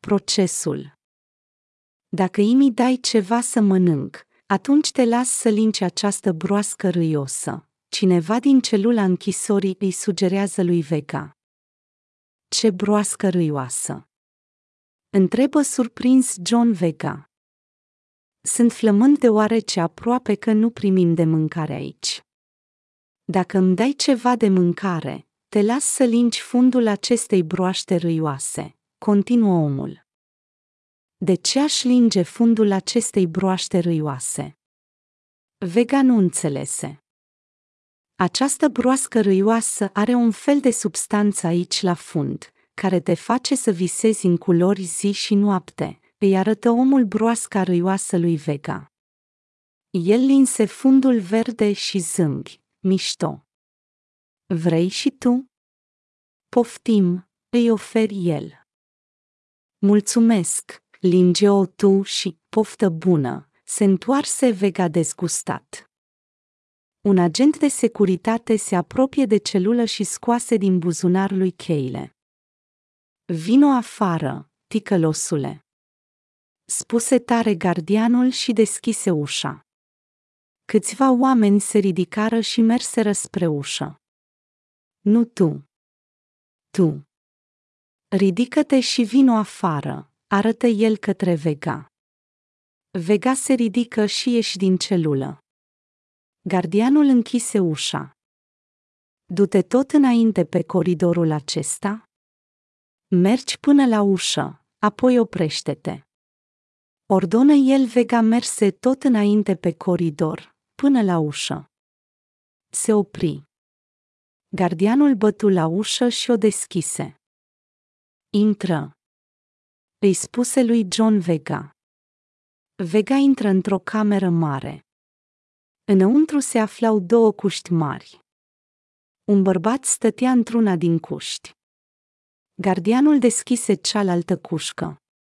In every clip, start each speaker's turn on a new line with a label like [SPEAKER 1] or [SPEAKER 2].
[SPEAKER 1] Procesul. Dacă îmi dai ceva să mănânc, atunci te las să linci această broască râiosă. Cineva din celula închisorii îi sugerează lui Vega. Ce broască râioasă? Întrebă surprins John Vega. Sunt flămând deoarece aproape că nu primim de mâncare aici. Dacă îmi dai ceva de mâncare, te las să linci fundul acestei broaște râioase, continuă omul. De ce aș linge fundul acestei broaște râioase? Vega nu înțelese. Această broască râioasă are un fel de substanță aici la fund, care te face să visezi în culori zi și noapte, îi arătă omul broasca râioasă lui Vega. El linse fundul verde și zâmbi, mișto. Vrei și tu? Poftim, îi oferi el. Mulțumesc, linge-o tu și, poftă bună, se întoarse Vega dezgustat. Un agent de securitate se apropie de celulă și scoase din buzunar lui cheile. Vino afară, ticălosule, spuse tare gardianul și deschise ușa. Câțiva oameni se ridicară și merseră spre ușă. Nu tu. Tu. Ridică-te și vino afară, arătă el către Vega. Vega se ridică și ieși din celulă. Gardianul închise ușa. Du-te tot înainte pe coridorul acesta. Mergi până la ușă, apoi oprește-te. Ordonă el. Vega merse tot înainte pe coridor, până la ușă. Se opri. Gardianul bătu la ușă și o deschise. Intră, îi spuse lui John Vega. Vega intră într-o cameră mare. Înăuntru se aflau 2 cuști mari. Un bărbat stătea într-una din cuști. Gardianul deschise cealaltă cușcă.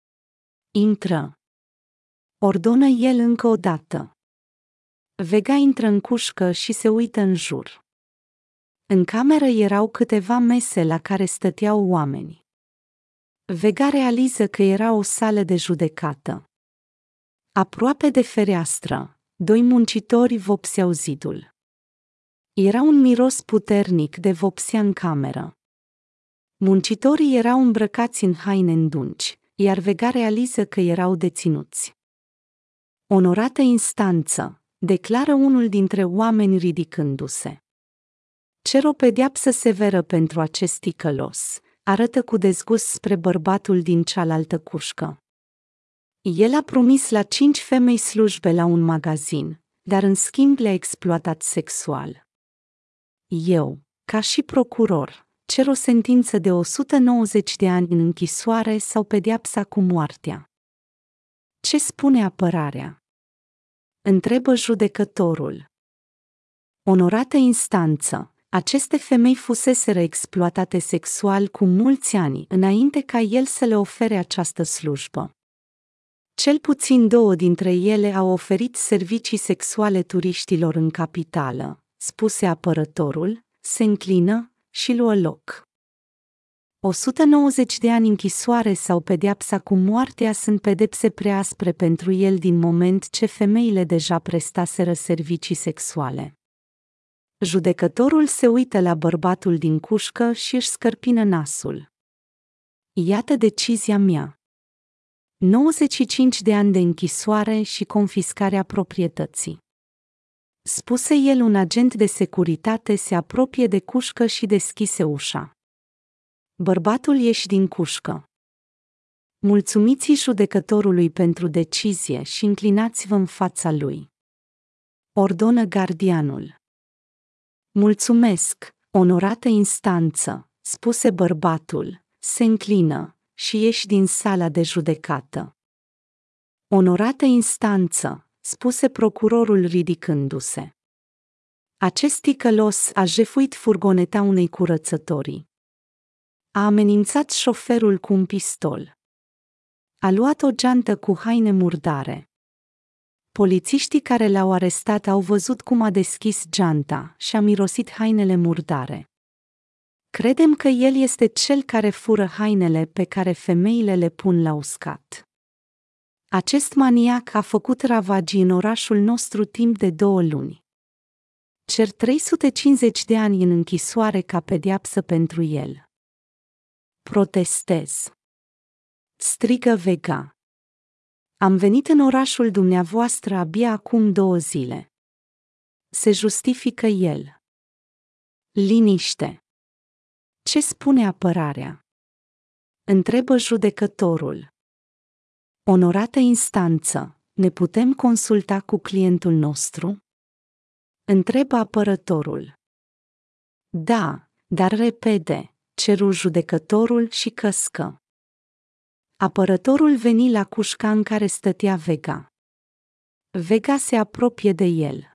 [SPEAKER 1] Intră, ordonă el încă o dată. Vega intră în cușcă și se uită în jur. În cameră erau câteva mese la care stăteau oameni. Vega realiză că era o sală de judecată. Aproape de fereastră, 2 muncitori vopseau zidul. Era un miros puternic de vopsea în cameră. Muncitorii erau îmbrăcați în haine îndungi, iar Vega realiză că erau deținuți. Onorată instanță, declară unul dintre oameni ridicându-se. Cer o pedeapsă severă pentru acest ticălos, arătă cu dezgust spre bărbatul din cealaltă cușcă. El a promis la 5 femei slujbe la un magazin, dar în schimb le-a exploatat sexual. Eu, ca și procuror, cer o sentință de 190 de ani în închisoare sau pedeapsa cu moartea. Ce spune apărarea? Întrebă judecătorul. Onorată instanță, aceste femei fuseseră exploatate sexual cu mulți ani înainte ca el să le ofere această slujbă. Cel puțin 2 dintre ele au oferit servicii sexuale turiștilor în capitală, spuse apărătorul, se înclină și luă loc. 190 de ani închisoare sau pedeapsa cu moartea sunt pedepse prea aspre pentru el din moment ce femeile deja prestaseră servicii sexuale. Judecătorul se uită la bărbatul din cușcă și își scărpină nasul. Iată decizia mea. 95 de ani de închisoare și confiscarea proprietății. Spuse el. Un agent de securitate se apropie de cușcă și deschise ușa. Bărbatul ieși din cușcă. Mulțumiți judecătorului pentru decizie și înclinați-vă în fața lui. Ordonă gardianul. Mulțumesc, onorată instanță, spuse bărbatul, se înclină și ieși din sala de judecată. Onorată instanță, spuse procurorul ridicându-se. Acest ticălos a jefuit furgoneta unei curățătorii. A amenințat șoferul cu un pistol. A luat o geantă cu haine murdare. Polițiștii care l-au arestat au văzut cum a deschis geanta și a mirosit hainele murdare. Credem că el este cel care fură hainele pe care femeile le pun la uscat. Acest maniac a făcut ravagii în orașul nostru timp de 2 luni. Cer 350 de ani în închisoare ca pedeapsă pentru el. Protestez. Strigă Vega. Am venit în orașul dumneavoastră abia acum 2 zile. Se justifică el. Liniște. Ce spune apărarea? Întrebă judecătorul. Onorată instanță, ne putem consulta cu clientul nostru? Întrebă apărătorul. Da, dar repede, ceru judecătorul și căscă. Apărătorul veni la cușca în care stătea Vega. Vega se apropie de el.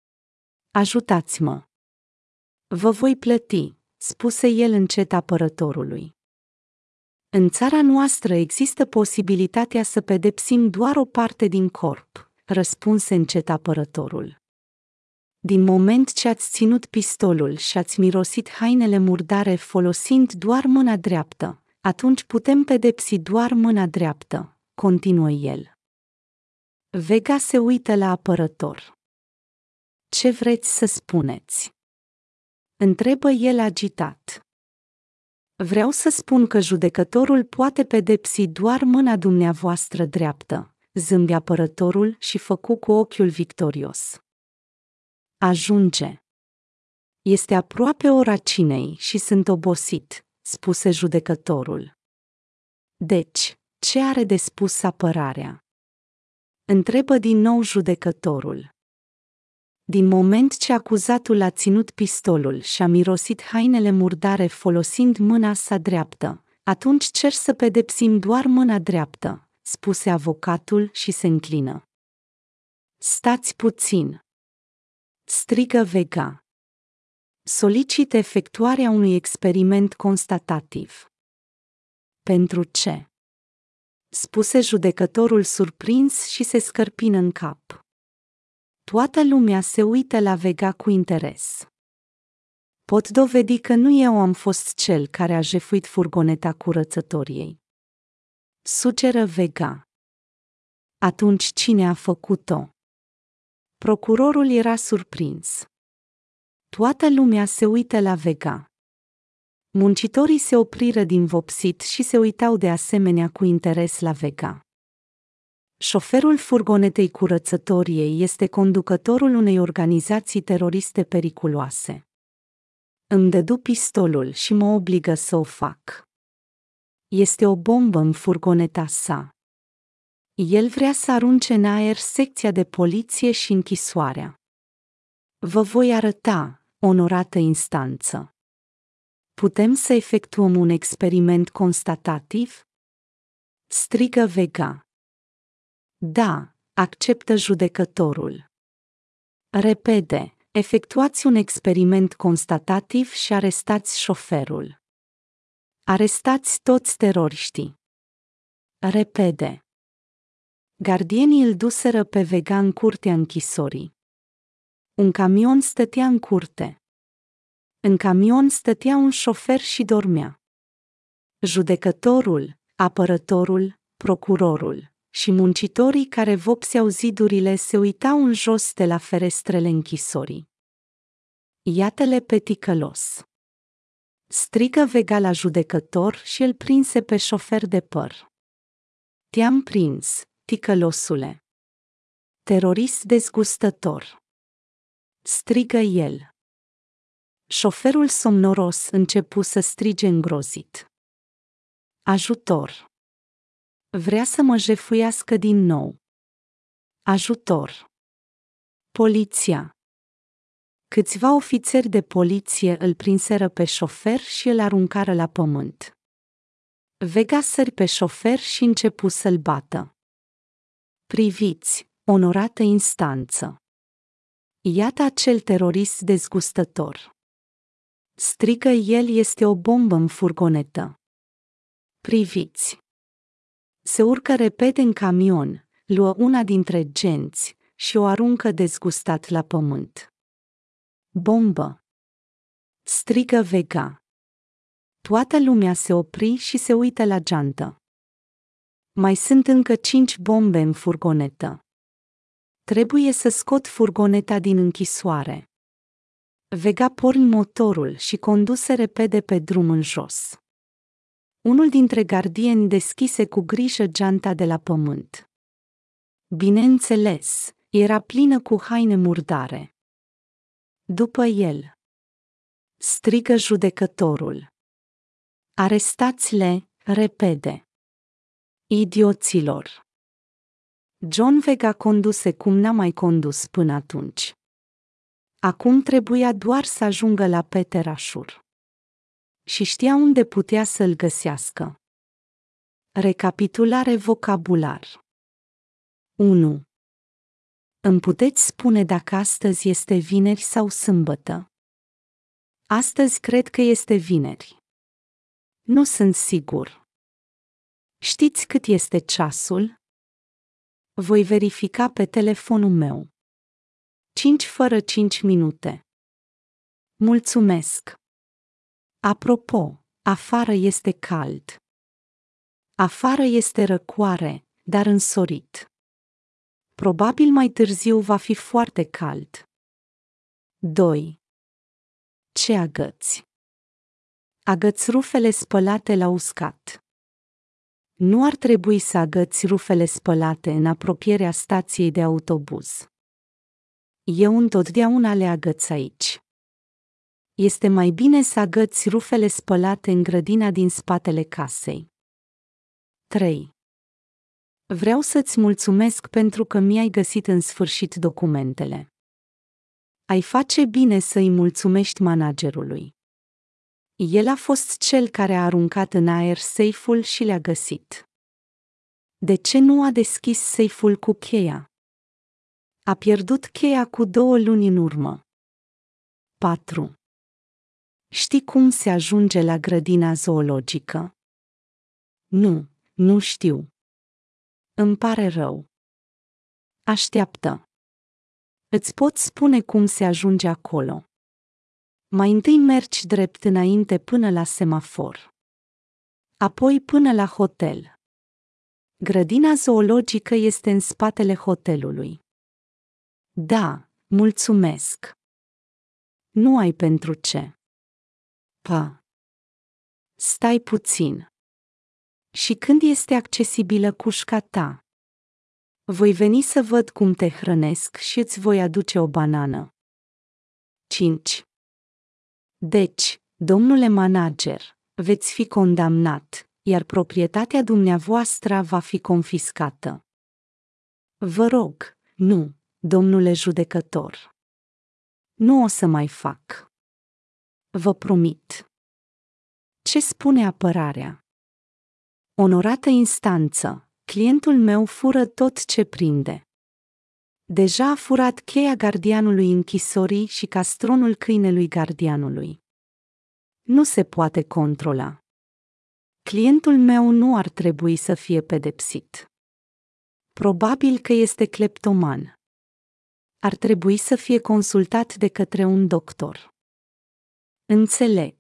[SPEAKER 1] Ajutați-mă. Vă voi plăti, spuse el încet apărătorului. În țara noastră există posibilitatea să pedepsim doar o parte din corp, răspunse încet apărătorul. Din moment ce ați ținut pistolul și ați mirosit hainele murdare folosind doar mâna dreaptă, atunci putem pedepsi doar mâna dreaptă, continuă el. Vega se uită la apărător. Ce vreți să spuneți? Întrebă el agitat. Vreau să spun că judecătorul poate pedepsi doar mâna dumneavoastră dreaptă, zâmbi apărătorul și făcu cu ochiul victorios. Ajunge. Este aproape ora cinei și sunt obosit, spuse judecătorul. Deci, ce are de spus apărarea? Întrebă din nou judecătorul. Din moment ce acuzatul a ținut pistolul și a mirosit hainele murdare folosind mâna sa dreaptă, atunci cer să pedepsim doar mâna dreaptă, spuse avocatul și se înclină. Stați puțin! Strigă Vega. Solicit efectuarea unui experiment constatativ. Pentru ce? Spuse judecătorul surprins și se scărpină în cap. Toată lumea se uită la Vega cu interes. Pot dovedi că nu eu am fost cel care a jefuit furgoneta curățătoriei. Sugeră Vega. Atunci cine a făcut-o? Procurorul era surprins. Toată lumea se uită la Vega. Muncitorii se opriră din vopsit și se uitau de asemenea cu interes la Vega. Șoferul furgonetei curățătoriei este conducătorul unei organizații teroriste periculoase. Îmi dădu pistolul și mă obligă să o fac. Este o bombă în furgoneta sa. El vrea să arunce în aer secția de poliție și închisoarea. Vă voi arăta, onorată instanță. Putem să efectuăm un experiment constatativ? Strigă Vega. Da, acceptă judecătorul. Repede, efectuați un experiment constatativ și arestați șoferul. Arestați toți teroriștii. Repede. Gardienii îl duseră pe Vega în curtea închisorii. Un camion stătea în curte. În camion stătea un șofer și dormea. Judecătorul, apărătorul, procurorul și muncitorii care vopseau zidurile se uitau în jos de la ferestrele închisorii. Iată-le pe ticălos! Strigă Vega la judecător și îl prinse pe șofer de păr. Te-am prins, ticălosule! Terorist dezgustător! Strigă el. Șoferul somnoros începu să strige îngrozit. Ajutor! Vrea să mă jefuiască din nou. Ajutor! Poliția! Câțiva ofițeri de poliție îl prinseră pe șofer și îl aruncară la pământ. Vega sări pe șofer și începu să-l bată. Priviți, onorată instanță! Iată acel terorist dezgustător! Strigă el, este o bombă în furgonetă. Priviți! Se urcă repede în camion, luă una dintre genți și o aruncă dezgustat la pământ. Bombă! Strigă Vega. Toată lumea se opri și se uită la geantă. Mai sunt încă 5 bombe în furgonetă. Trebuie să scot furgoneta din închisoare. Vega porni motorul și conduse repede pe drum în jos. Unul dintre gardieni deschise cu grijă geanta de la pământ. Bineînțeles, era plină cu haine murdare. După el, strigă judecătorul: arestați-le, repede! Idioților! John Vega conduse cum n-a mai condus până atunci. Acum trebuia doar să ajungă la Peter Ashur. Și știa unde putea să-l găsească. Recapitulare vocabular. 1. Îmi puteți spune dacă astăzi este vineri sau sâmbătă? Astăzi cred că este vineri. Nu sunt sigur. Știți cât este ceasul? Voi verifica pe telefonul meu. 5 fără 5 minute. Mulțumesc. Apropo, afară este cald. Afară este răcoare, dar însorit. Probabil mai târziu va fi foarte cald. 2. Ce agăți? Agăți rufele spălate la uscat. Nu ar trebui să agăți rufele spălate în apropierea stației de autobuz. Eu întotdeauna le agăț aici. Este mai bine să agăți rufele spălate în grădina din spatele casei. 3. Vreau să-ți mulțumesc pentru că mi-ai găsit în sfârșit documentele. Ai face bine să-i mulțumești managerului. El a fost cel care a aruncat în aer seiful și le-a găsit. De ce nu a deschis seiful cu cheia? A pierdut cheia cu 2 luni în urmă. 4. Știi cum se ajunge la grădina zoologică? Nu știu. Îmi pare rău. Așteaptă. Îți pot spune cum se ajunge acolo. Mai întâi mergi drept înainte până la semafor. Apoi până la hotel. Grădina zoologică este în spatele hotelului. Da, mulțumesc. Nu ai pentru ce. Stai puțin. Și când este accesibilă cușca ta? Voi veni să văd cum te hrănesc și îți voi aduce o banană. 5. Deci, domnule manager, veți fi condamnat, iar proprietatea dumneavoastră va fi confiscată. Vă rog, nu, domnule judecător. Nu o să mai fac. Vă promit. Ce spune apărarea? Onorată instanță, clientul meu fură tot ce prinde. Deja a furat cheia gardianului închisorii și castronul câinelui gardianului. Nu se poate controla. Clientul meu nu ar trebui să fie pedepsit. Probabil că este cleptoman. Ar trebui să fie consultat de către un doctor. Înțeleg.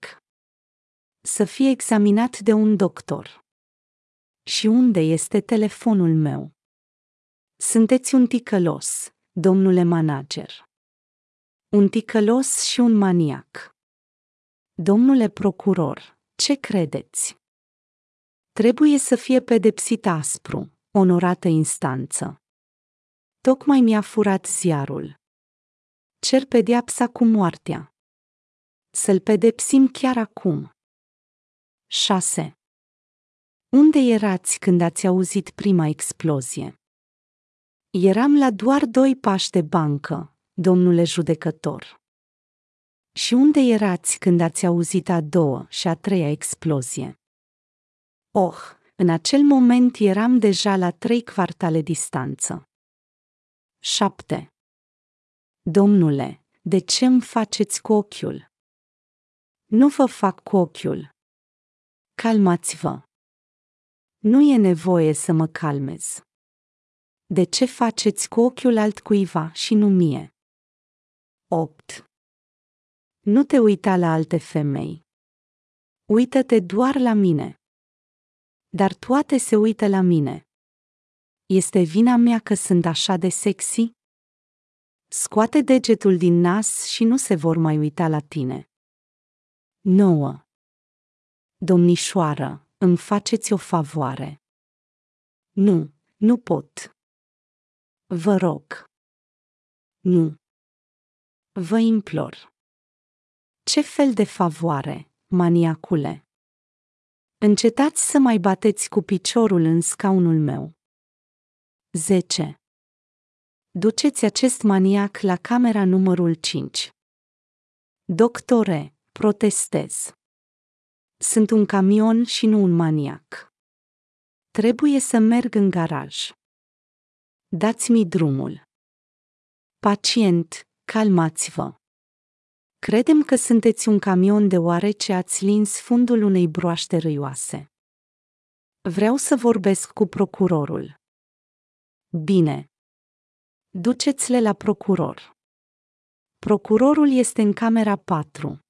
[SPEAKER 1] Să fie examinat de un doctor. Și unde este telefonul meu? Sunteți un ticălos, domnule manager. Un ticălos și un maniac. Domnule procuror, ce credeți? Trebuie să fie pedepsit aspru, onorată instanță. Tocmai mi-a furat ziarul. Cer pedeapsa cu moartea. Să-l pedepsim chiar acum. 6. Unde erați când ați auzit prima explozie? Eram la doar 2 pași de bancă, domnule judecător. Și unde erați când ați auzit a 2-a și a 3-a explozie? În acel moment eram deja la 3 kvartale distanță. 7. Domnule, de ce îmi faceți cu ochiul? Nu vă fac cu ochiul. Calmați-vă. Nu e nevoie să mă calmez. De ce faceți cu ochiul altcuiva și nu mie? 8. Nu te uita la alte femei. Uită-te doar la mine. Dar toate se uită la mine. Este vina mea că sunt așa de sexy? Scoate degetul din nas și nu se vor mai uita la tine. 9. Domnișoară, îmi faceți o favoare. Nu, nu pot. Vă rog. Nu. Vă implor. Ce fel de favoare, maniacule? Încetați să mai bateți cu piciorul în scaunul meu. 10. Duceți acest maniac la camera numărul 5. Doctore, protestez. Sunt un camion și nu un maniac. Trebuie să merg în garaj. Dați-mi drumul. Pacient, calmați-vă. Credem că sunteți un camion deoarece ați lins fundul unei broaște râioase. Vreau să vorbesc cu procurorul. Bine. Duceți-le la procuror. Procurorul este în camera 4.